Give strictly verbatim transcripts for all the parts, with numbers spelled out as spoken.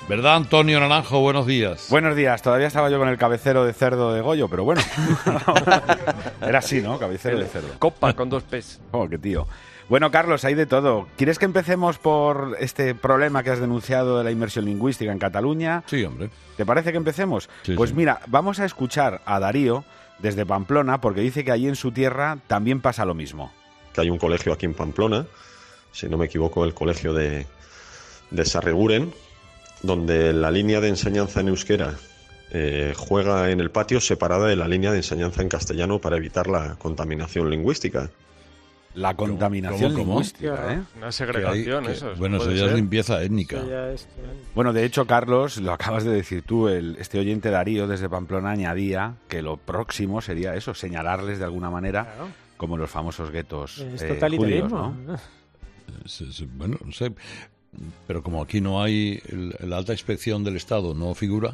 ¿Verdad, Antonio Naranjo? Buenos días. Buenos días. Todavía estaba yo con el cabecero de cerdo de Goyo, pero bueno. Era así, ¿no? Cabecero de cerdo. Copa con dos P's. Oh, qué tío. Bueno, Carlos, hay de todo. ¿Quieres que empecemos por este problema que has denunciado de la inmersión lingüística en Cataluña? Sí, hombre. ¿Te parece que empecemos? Sí, pues sí. mira, vamos a escuchar a Darío desde Pamplona, porque dice que allí en su tierra también pasa lo mismo. Que hay un colegio aquí en Pamplona, si no me equivoco, el colegio de, de Sarreguren, donde la línea de enseñanza en euskera eh, juega en el patio separada de la línea de enseñanza en castellano para evitar la contaminación lingüística. La contaminación ¿Cómo, cómo? lingüística, ¿eh? Una segregación, Que hay- eso. que- bueno, eso puede ya es ser. limpieza étnica. Eso ya es- Bueno, de hecho, Carlos, lo acabas de decir tú, el, este oyente Darío desde Pamplona añadía que lo próximo sería eso, señalarles de alguna manera Claro. como los famosos guetos Es eh, totalitarismo. judíos, ¿no? Es- es- bueno, no sé. Pero como aquí no hay el- la alta inspección del Estado, no figura.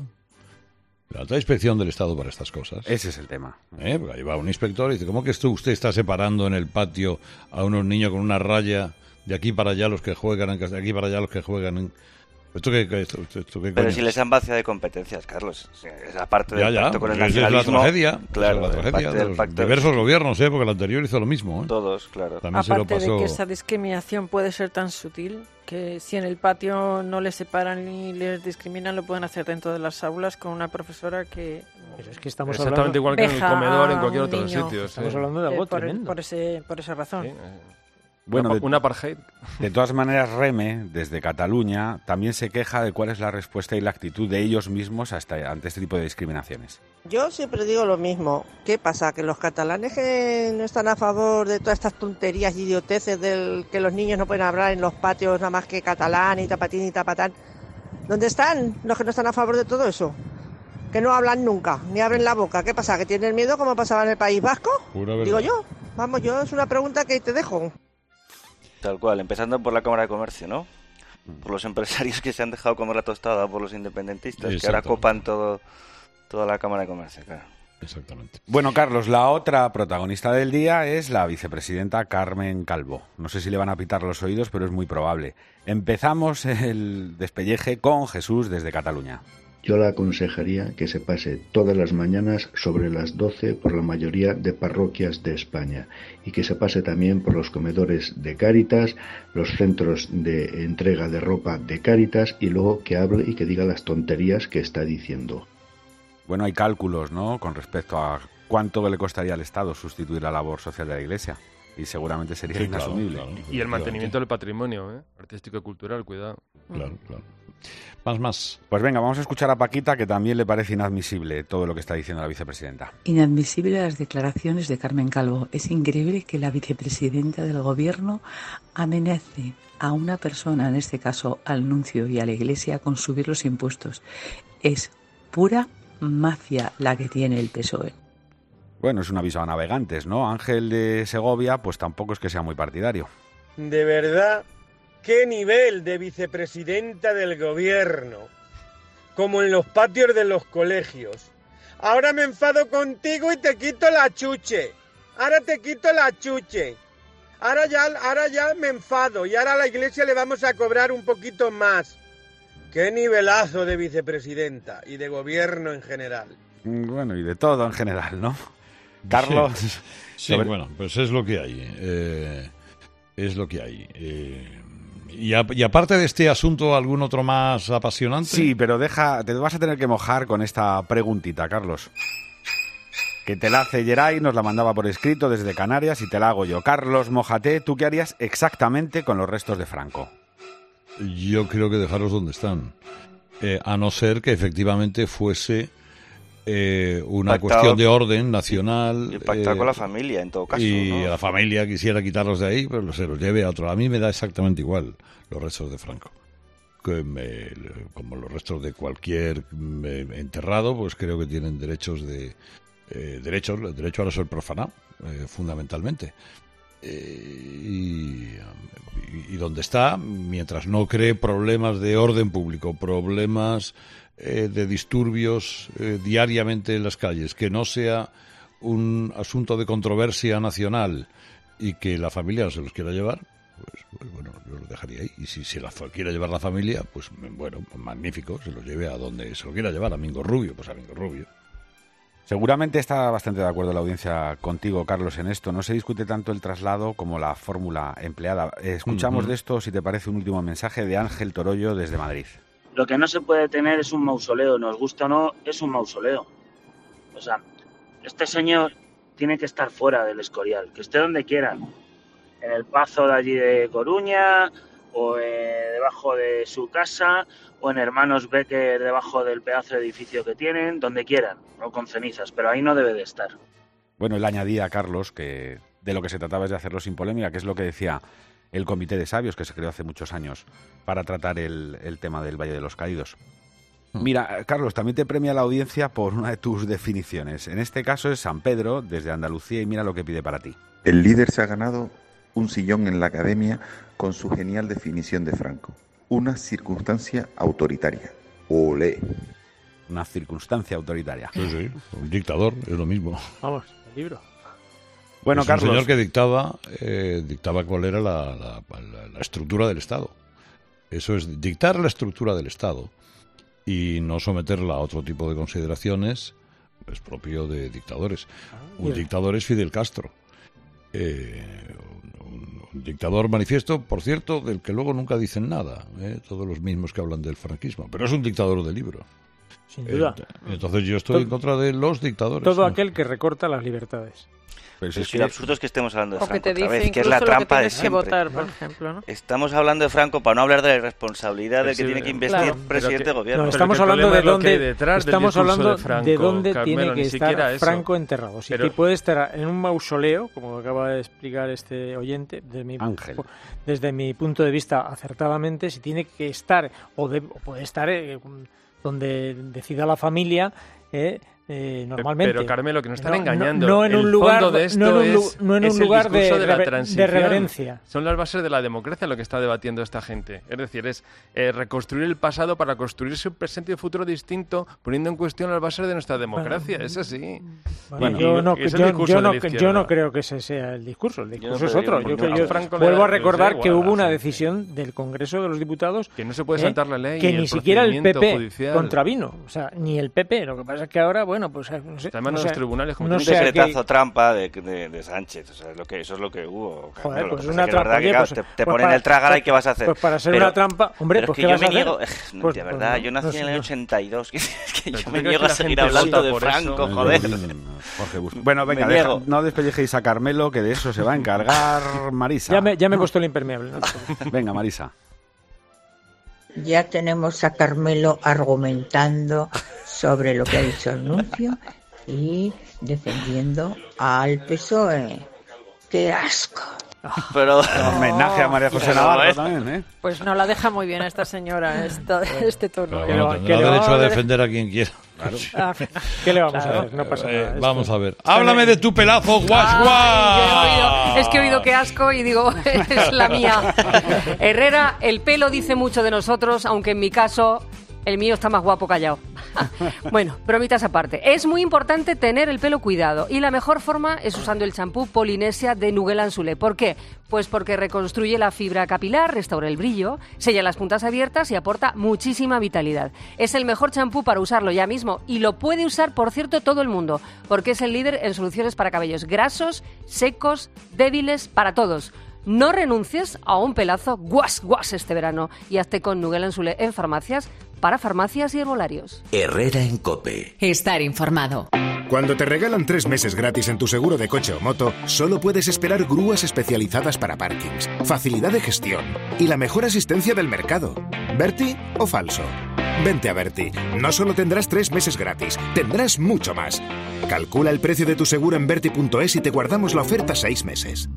La alta inspección del Estado para estas cosas. Ese es el tema. ¿Eh? Porque ahí va un inspector y dice, ¿cómo que esto usted está separando en el patio a unos niños con una raya de aquí para allá los que juegan, en, de aquí para allá los que juegan en... ¿Esto qué, qué- esto, esto- esto qué Pero coño si es? les han vaciado de competencias, Carlos. O sea, esa parte Ya, del ya, pacto con el esa es la nacionalismo. tragedia, Claro, esa es la el tragedia pacto de del los pacto- diversos gobiernos, ¿eh? Porque el anterior hizo lo mismo, ¿eh? Todos, claro. También se lo Aparte pasó... de que esa discriminación puede ser tan sutil que si en el patio no les separan ni les discriminan, lo pueden hacer dentro de las aulas con una profesora que... Pero es que estamos Exactamente hablando, igual que en el Deja comedor en a cualquier un otro niño. sitio. sí. estamos hablando de eh, algo por, tremendo. por ese, por esa razón. Sí, eh. Bueno, Una- de, un apartheid. de todas maneras, Reme, desde Cataluña, también se queja de cuál es la respuesta y la actitud de ellos mismos hasta, ante este tipo de discriminaciones. Yo siempre digo lo mismo. ¿Qué pasa? ¿Que los catalanes que no están a favor de todas estas tonterías y idioteces del que los niños no pueden hablar en los patios nada más que catalán y tapatín y tapatán? ¿Dónde están los que no están a favor de todo eso? Que no hablan nunca, ni abren la boca. ¿Qué pasa? ¿Que tienen miedo como pasaba en el País Vasco? Pura verdad. Digo yo. Vamos, yo es una pregunta que te dejo. Tal cual, empezando por la Cámara de Comercio, ¿no? Por los empresarios que se han dejado comer la tostada por los independentistas, que ahora Exactamente. copan todo, toda la Cámara de Comercio, claro. Exactamente. Bueno, Carlos, la otra protagonista del día es la vicepresidenta Carmen Calvo. No sé si le van a pitar los oídos, pero es muy probable. Empezamos el despelleje con Jesús desde Cataluña. Yo le aconsejaría que se pase todas las mañanas sobre las doce por la mayoría de parroquias de España y que se pase también por los comedores de Cáritas, los centros de entrega de ropa de Cáritas y luego que hable y que diga las tonterías que está diciendo. Bueno, hay cálculos, ¿no?, con respecto a cuánto le costaría al Estado sustituir la labor social de la Iglesia. Y seguramente sería Sí, claro, inasumible. claro, Y el efectivamente. mantenimiento del patrimonio, ¿eh? Artístico y cultural, cuidado. Claro, claro. Más, más. Pues venga, vamos a escuchar a Paquita, que también le parece inadmisible todo lo que está diciendo la vicepresidenta. Inadmisible las declaraciones de Carmen Calvo. Es increíble que la vicepresidenta del Gobierno amenace a una persona, en este caso al nuncio y a la Iglesia, con subir los impuestos. Es pura mafia la que tiene el P S O E. Bueno, es un aviso a navegantes, ¿no? Ángel de Segovia, pues tampoco es que sea muy partidario. De verdad, qué nivel de vicepresidenta del gobierno. Como en los patios de los colegios. Ahora me enfado contigo y te quito la chuche. Ahora te quito la chuche. Ahora ya, ahora ya me enfado y ahora a la Iglesia le vamos a cobrar un poquito más. Qué nivelazo de vicepresidenta y de gobierno en general. Bueno, y de todo en general, ¿no? Carlos. Sí, sí, sobre- bueno, pues es lo que hay. eh, es lo que hay. eh, y, a- y aparte de este asunto, ¿algún otro más apasionante? Sí, pero deja, te vas a tener que mojar con esta preguntita, Carlos. Que te la hace Geray, nos la mandaba por escrito desde Canarias y te la hago yo. Carlos, mójate, ¿tú qué harías exactamente con los restos de Franco? Yo creo que dejarlos donde están. Eh, a no ser que efectivamente fuese eh, una Pactado- cuestión de orden nacional. Y pactar eh, con la familia, en todo caso, y ¿no? la familia quisiera quitarlos de ahí, pues se los lleve a otro. A mí me da exactamente igual los restos de Franco. Que me- como los restos de cualquier eh, enterrado, pues creo que tienen derechos de eh, derechos, el derecho a no ser profanado, eh, fundamentalmente. Eh, y, y, y donde está, mientras no cree problemas de orden público, problemas eh, de disturbios eh, diariamente en las calles, que no sea un asunto de controversia nacional y que la familia no se los quiera llevar, pues, pues bueno, yo lo dejaría ahí. Y si se la quiere llevar la familia, pues bueno, pues magnífico, se lo lleve a donde se lo quiera llevar, a Mingo Rubio, pues a Mingo Rubio. Seguramente está bastante de acuerdo la audiencia contigo, Carlos, en esto. No se discute tanto el traslado como la fórmula empleada. Escuchamos uh-huh. de esto, si te parece, un último mensaje de Ángel Torollo desde Madrid. Lo que no se puede tener es un mausoleo, nos gusta o no, es un mausoleo. O sea, este señor tiene que estar fuera del Escorial, que esté donde quiera, en el Pazo de allí de Coruña, o eh, debajo de su casa, o en Hermanos Becker debajo del pedazo de edificio que tienen, donde quieran, o con cenizas, pero ahí no debe de estar. Bueno, él añadía, Carlos, que de lo que se trataba es de hacerlo sin polémica, que es lo que decía el Comité de Sabios, que se creó hace muchos años para tratar el, el tema del Valle de los Caídos. Mira, Carlos, también te premia la audiencia por una de tus definiciones. En este caso es San Pedro, desde Andalucía, y mira lo que pide para ti. El líder se ha ganado un sillón en la academia con su genial definición de Franco. Una circunstancia autoritaria. Olé. Una circunstancia autoritaria. Sí, sí, un dictador, es lo mismo. Vamos, el libro. Bueno, es Carlos. un señor que dictaba, eh, dictaba cuál era la, la, la, la estructura del Estado. Eso es dictar la estructura del Estado y no someterla a otro tipo de consideraciones, es propio de dictadores. Ah, un dictador es Fidel Castro. Eh, un, un dictador manifiesto, por cierto, del que luego nunca dicen nada, ¿eh? Todos los mismos que hablan del franquismo, pero es un dictador de libro. Sin duda. Entonces yo estoy todo, en contra de los dictadores. Todo ¿no? aquel que recorta las libertades. Pero si es que... lo absurdo es que estemos hablando de o Franco que te otra dice vez, que es la trampa de siempre. Que votar, por ejemplo, ¿no? Estamos hablando de Franco para no hablar de la irresponsabilidad del que sí, tiene que investir claro, presidente que, de gobierno. No, estamos hablando de dónde detrás estamos hablando de, Franco, de dónde Carmelo, tiene que estar Franco enterrado. Si pero, puede estar en un mausoleo, como acaba de explicar este oyente, desde mi, Ángel. desde mi punto de vista acertadamente, si tiene que estar o, de, o puede estar eh, donde decida la familia. Eh, Eh, normalmente. Pero Carmelo, que nos están no, engañando. No, no en el un lugar, fondo de esto no en un, es, no en un es lugar el de, de, la de reverencia. Son las bases de la democracia lo que está debatiendo esta gente. Es decir, es eh, reconstruir el pasado para construirse un presente y un futuro distinto, poniendo en cuestión las bases de nuestra democracia. Bueno, es así. Bueno, yo, no, yo, yo, no, yo no creo que ese sea el discurso. El discurso no, es otro. Yo, yo, yo Franco vuelvo a recordar igual, que hubo una decisión del Congreso de los Diputados que no se puede saltar eh, la ley que ni siquiera el P P judicial. contravino. O sea, ni el P P. Lo que pasa es que ahora, bueno, pues no sé. Además, no los tribunales como no un decretazo que... trampa de, de, de Sánchez, o sea, lo que, eso es lo que hubo. Joder, no, pues lo una que trampa. Que, pues, te, te pues ponen para, el trágala y ¿qué vas a hacer? Pues para ser pero, una trampa, hombre, pero pues es ¿qué que vas yo me a niego, hacer? Eh, pues, de verdad, pues, yo nací no, en el no. ochenta y dos, que, es que yo me que niego a seguir hablando de Franco, joder. Jorge Bustos. Bueno, venga, deja, no despellejéis a Carmelo, que de eso se va a encargar Marisa. Ya me, ya me he puesto el impermeable. ¿no? Venga, Marisa. Ya tenemos a Carmelo argumentando sobre lo que ha dicho el nuncio y defendiendo al P S O E. ¡Qué asco! Pero homenaje a María José Navarro también, ¿eh? Pues no la deja muy bien a esta señora esta, este tono. Claro, bueno, tendrá derecho a defender a quien quiera. Claro. ¿Qué le vamos claro. a hacer? No pasa nada. Eh, vamos a ver. Háblame de tu pelazo, guas guas. Es que he oído que asco y digo, es la mía. Herrera, el pelo dice mucho de nosotros, aunque en mi caso el mío está más guapo callado. Bueno, bromitas aparte. Es muy importante tener el pelo cuidado y la mejor forma es usando el champú Polinesia de Nuguel Anzulé. ¿Por qué? Pues porque reconstruye la fibra capilar, restaura el brillo, sella las puntas abiertas y aporta muchísima vitalidad. Es el mejor champú para usarlo ya mismo y lo puede usar, por cierto, todo el mundo, porque es el líder en soluciones para cabellos grasos, secos, débiles, para todos. No renuncies a un pelazo guas guas este verano y hazte con Nuguel Anzulé en farmacias, para farmacias y herbolarios. Herrera en COPE. Estar informado. Cuando te regalan tres meses gratis en tu seguro de coche o moto, solo puedes esperar grúas especializadas para parkings, facilidad de gestión y la mejor asistencia del mercado. ¿Berti o falso? Vente a Berti. No solo tendrás tres meses gratis, tendrás mucho más. Calcula el precio de tu seguro en berti punto es y te guardamos la oferta seis meses.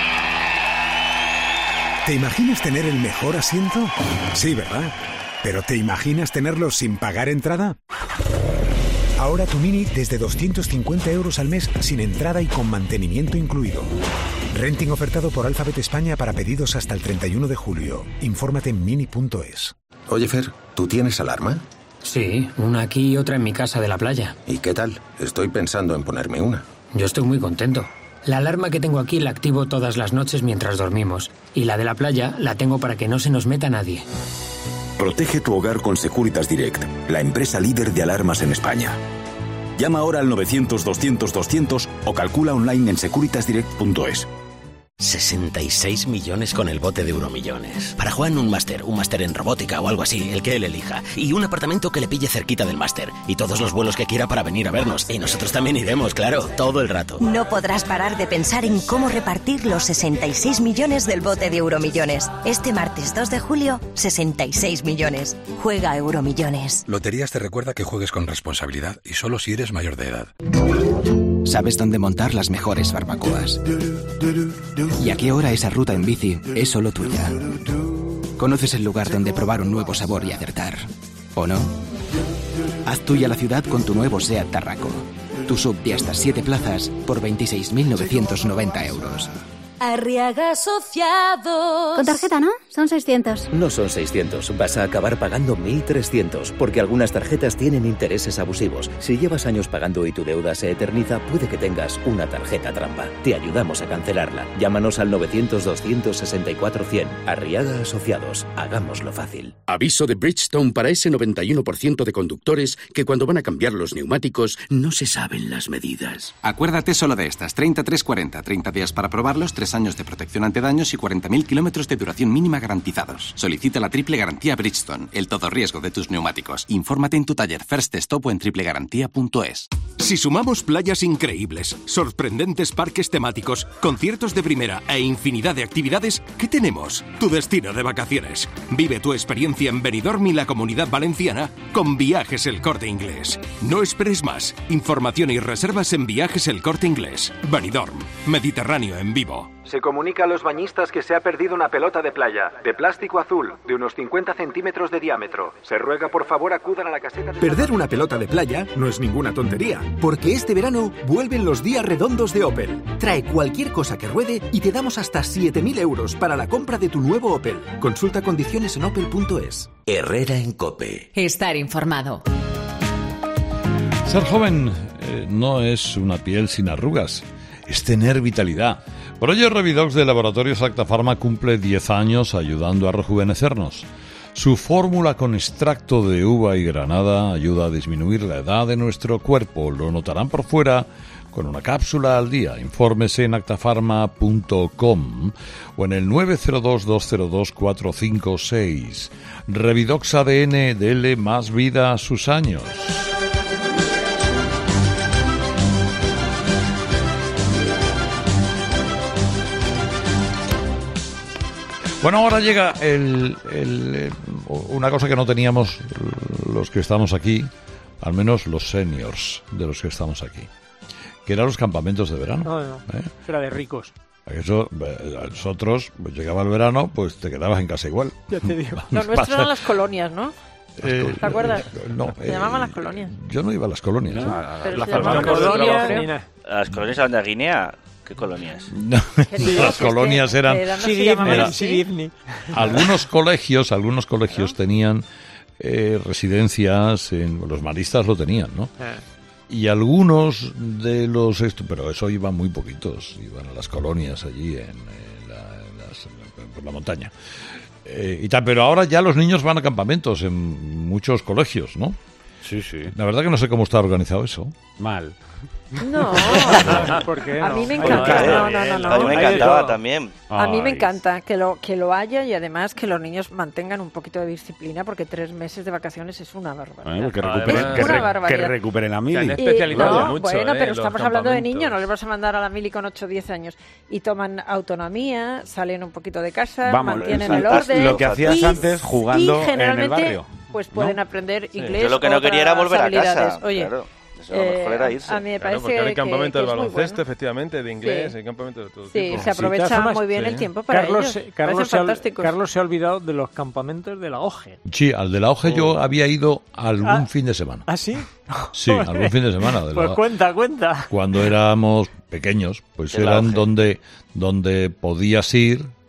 ¿Te imaginas tener el mejor asiento? Sí, ¿verdad? ¿Pero te imaginas tenerlo sin pagar entrada? Ahora tu Mini desde doscientos cincuenta euros al mes sin entrada y con mantenimiento incluido. Renting ofertado por Alphabet España para pedidos hasta el treinta y uno de julio. Infórmate en mini punto es. Oye, Fer, ¿tú tienes alarma? Sí, una aquí y otra en mi casa de la playa. ¿Y qué tal? Estoy pensando en ponerme una. Yo estoy muy contento. La alarma que tengo aquí la activo todas las noches mientras dormimos. Y la de la playa la tengo para que no se nos meta nadie. Protege tu hogar con Securitas Direct, la empresa líder de alarmas en España. Llama ahora al novecientos doscientos doscientos o calcula online en securitas direct punto es. sesenta y seis millones con el bote de Euromillones. Para Juan, un máster, un máster en robótica o algo así, el que él elija. Y un apartamento que le pille cerquita del máster. Y todos los vuelos que quiera para venir a vernos. Y nosotros también iremos, claro, todo el rato. No podrás parar de pensar en cómo repartir los sesenta y seis millones del bote de Euromillones. Este martes dos de julio, sesenta y seis millones. Juega Euromillones. Loterías te recuerda que juegues con responsabilidad y solo si eres mayor de edad. Sabes dónde montar las mejores barbacoas. Y a qué hora esa ruta en bici es solo tuya. Conoces el lugar donde probar un nuevo sabor y acertar, ¿o no? Haz tuya la ciudad con tu nuevo SEAT Tarraco. Tu sub de hasta siete plazas por veintiséis mil novecientos noventa euros. Arriaga Asociados. Con tarjeta, ¿no? Son seiscientos. No son seiscientos, vas a acabar pagando mil trescientos, porque algunas tarjetas tienen intereses abusivos. Si llevas años pagando y tu deuda se eterniza, puede que tengas una tarjeta trampa. Te ayudamos a cancelarla. Llámanos al novecientos doscientos sesenta y cuatro cien. Arriaga Asociados. Hagámoslo fácil. Aviso de Bridgestone para ese noventa y uno por ciento de conductores que cuando van a cambiar los neumáticos no se saben las medidas. Acuérdate solo de estas. treinta, tres, cuarenta. treinta días para probarlos, tres años de protección ante daños y cuarenta mil kilómetros de duración mínima garantizados. Solicita la triple garantía Bridgestone, el todo riesgo de tus neumáticos. Infórmate en tu taller First Stop o en triple garantía punto es. Si sumamos playas increíbles, sorprendentes parques temáticos, conciertos de primera e infinidad de actividades, ¿qué tenemos? Tu destino de vacaciones. Vive tu experiencia en Benidorm y la Comunidad Valenciana con Viajes El Corte Inglés. No esperes más. Información y reservas en Viajes El Corte Inglés. Benidorm. Mediterráneo en vivo. Se comunica a los bañistas que se ha perdido una pelota de playa, de plástico azul, de unos cincuenta centímetros de diámetro. Se ruega por favor acudan a la caseta de... Perder una pelota de playa no es ninguna tontería, porque este verano vuelven los días redondos de Opel. Trae cualquier cosa que ruede y te damos hasta siete mil euros para la compra de tu nuevo Opel. Consulta condiciones en opel punto es. Herrera en COPE. Estar informado. Ser joven eh, no es una piel sin arrugas, es tener vitalidad. Por ello, Revidox de Laboratorios Acta Pharma cumple diez años ayudando a rejuvenecernos. Su fórmula con extracto de uva y granada ayuda a disminuir la edad de nuestro cuerpo. Lo notarán por fuera con una cápsula al día. Infórmese en acta pharma punto com o en el nueve cero dos, dos cero dos, cuatro cinco seis. Revidox A D N, dele más vida a sus años. Bueno, ahora llega el, el, una cosa que no teníamos los que estamos aquí, al menos los seniors de los que estamos aquí, que eran los campamentos de verano. No, no, ¿eh? Era de ricos. Eso, nosotros, pues llegaba el verano, pues te quedabas en casa igual. Ya te digo. Lo nuestro eran las colonias, ¿no? Eh, ¿Te acuerdas? No, se eh, llamaban las colonias. Yo no iba a las colonias. No, ¿eh? a, la a, colonias, las colonias eran de Guinea. ¿Qué colonias? No, las colonias eran... Sidivni, Sidivni. Algunos colegios, algunos colegios tenían eh, residencias, en, los maristas lo tenían, ¿no? Y algunos de los... Pero eso iban muy poquitos, iban a las colonias allí en, en, la, en, las, en por la montaña. Eh, y tal, pero ahora ya los niños van a campamentos en muchos colegios, ¿no? Sí, sí. La verdad que no sé cómo está organizado eso. Mal. No, ¿por qué no? A mí me encanta. No, no, no, no. A mí me encantaba también. A mí me encanta que lo que lo haya y además que los niños mantengan un poquito de disciplina porque tres meses de vacaciones es una barbaridad. Bueno, que, recuperen, es que, una re, barbaridad. que recuperen la mili. Y, no, mucho, bueno, eh, pero estamos hablando de niños, no les vas a mandar a la mili con ocho o diez años. Y toman autonomía, salen un poquito de casa, Vamos, mantienen el orden. Lo que hacías y, antes jugando y en el barrio. Pues pueden ¿no? aprender inglés. Sí. Yo lo que no quería era volver a casa. Oye, claro. Eso a lo mejor era irse. A mí me Claro, parece porque ahora hay que, campamento que del es muy baloncesto, bueno. efectivamente, de inglés, Sí. hay campamento de todo Sí, tipo. se aprovecha formas, muy bien sí. el tiempo para Carlos, ellos. se- Carlos, Parecen se ha, fantásticos. Carlos se ha olvidado de los campamentos de la O G E. Sí, al de la O G E yo había ido algún Ah. fin de semana. ¿Ah, sí? Sí, algún fin de semana. De Pues la, cuenta, cuenta. cuando éramos pequeños, pues De la eran O G E. donde, donde podías ir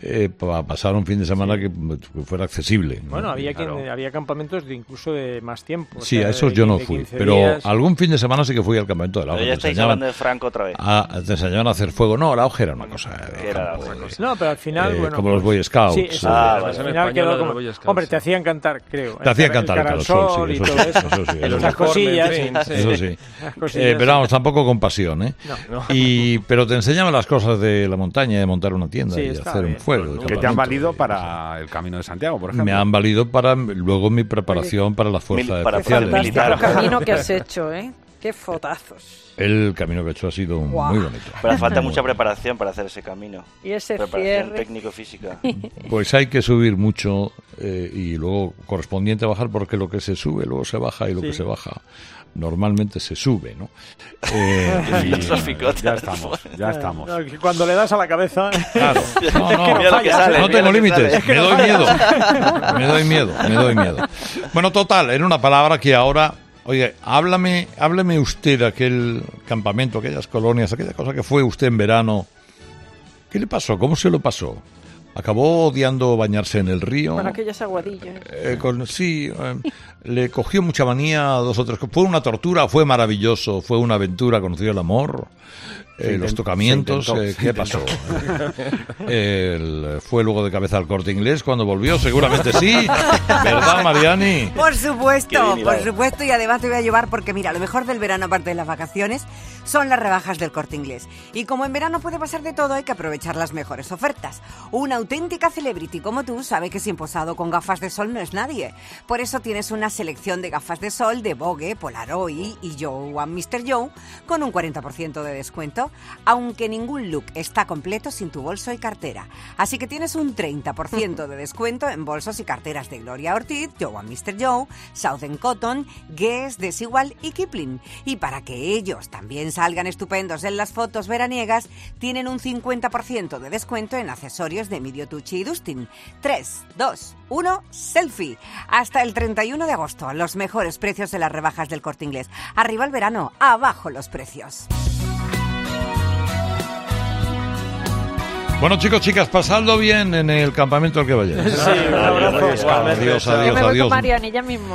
eh, para pasar un fin de semana que, que fuera accesible, ¿no? Bueno, había quien, Claro. había campamentos de incluso de más tiempo. o Sí, sea, a esos de- yo no de fui, quince pero días. algún fin de semana sí que fui al campamento de la Pero hoja. ya Te estáis enseñaban hablando de Franco otra vez. a, te enseñaban a hacer fuego. No, la hoja era una cosa de ¿Qué era la campo, otra eh, cosa? No, pero al final, eh, bueno... como los pues, Boy Scouts. Sí, eso, Ah, al vale. final Española quedó de como... los Boy Scouts, Hombre, sí. te hacían cantar, creo. Te hacían El cantar el Caralsol Caralsol, sí, y eso todo sí, eso. eso sí, eso Estas sí. cosillas. En fin, sí. Eso sí. Las cosillas, Eh, pero vamos, tampoco con pasión, ¿eh? No. No. Y, pero te enseñaban las cosas de la montaña, de montar una tienda Sí, y está hacer un bien. fuego. de Que te han campamento, valido y- para el Camino de Santiago, por ejemplo. Me han valido para luego mi preparación para las fuerzas Mil- para especiales. fuerzas militares. El camino que has hecho, ¿eh? Qué fotazos. El camino que he hecho ha sido Guau. muy bonito. Pero falta Muy mucha bonito. preparación para hacer ese camino. Y ese Preparación cierre. técnico-física. Pues hay que subir mucho eh, y luego correspondiente bajar, porque lo que se sube luego se baja y lo Sí. que se baja normalmente se sube, ¿no? Eh, Qué y- filosófico. Ya estamos, ya estamos. No, que cuando le das a la cabeza... Claro, no, no, Mira lo que sale, no mira tengo lo que límites, sale. me doy miedo, me doy miedo, me doy miedo. Bueno, total, en una palabra que ahora, oye, háblame, háblame usted de aquel campamento, aquellas colonias, aquella cosa que fue usted en verano. ¿Qué le pasó? ¿Cómo se lo pasó? ¿Acabó odiando bañarse en el río? Con aquellas aguadillas. Eh, con- sí, eh, le cogió mucha manía a dos o tres cosas. ¿Fue una tortura? ¿Fue maravilloso? ¿Fue una aventura? ¿Conoció el amor? Eh, Se los intent- tocamientos, se intentó, eh, se ¿qué intentó. pasó? El- fue luego de cabeza al Corte Inglés cuando volvió, seguramente sí. ¿Verdad, Mariani? Por Qué supuesto, bien por hilado. supuesto, y además te voy a llevar porque mira, lo mejor del verano aparte de las vacaciones son las rebajas del Corte Inglés. Y como en verano puede pasar de todo, hay que aprovechar las mejores ofertas. Una auténtica celebrity como tú sabe que sin posado con gafas de sol no es nadie. Por eso tienes una selección de gafas de sol de Vogue, Polaroid y Joe and mister Joe con un cuarenta por ciento de descuento, aunque ningún look está completo sin tu bolso y cartera. Así que tienes un treinta por ciento de descuento en bolsos y carteras de Gloria Ortiz, Joe and mister Joe, Southern Cotton, Guess, Desigual y Kipling. Y para que ellos también salgan estupendos en las fotos veraniegas, tienen un cincuenta por ciento de descuento en accesorios de Emilio Tucci y Dustin. tres, dos, uno, selfie. Hasta el treinta y uno de agosto, los mejores precios de las rebajas del Corte Inglés. Arriba el verano, abajo los precios. Bueno, chicos, chicas, pasadlo bien en el campamento al que vayáis. Sí, un abrazo. Adiós, adiós, Yo me voy adiós. con Mariani ya mismo.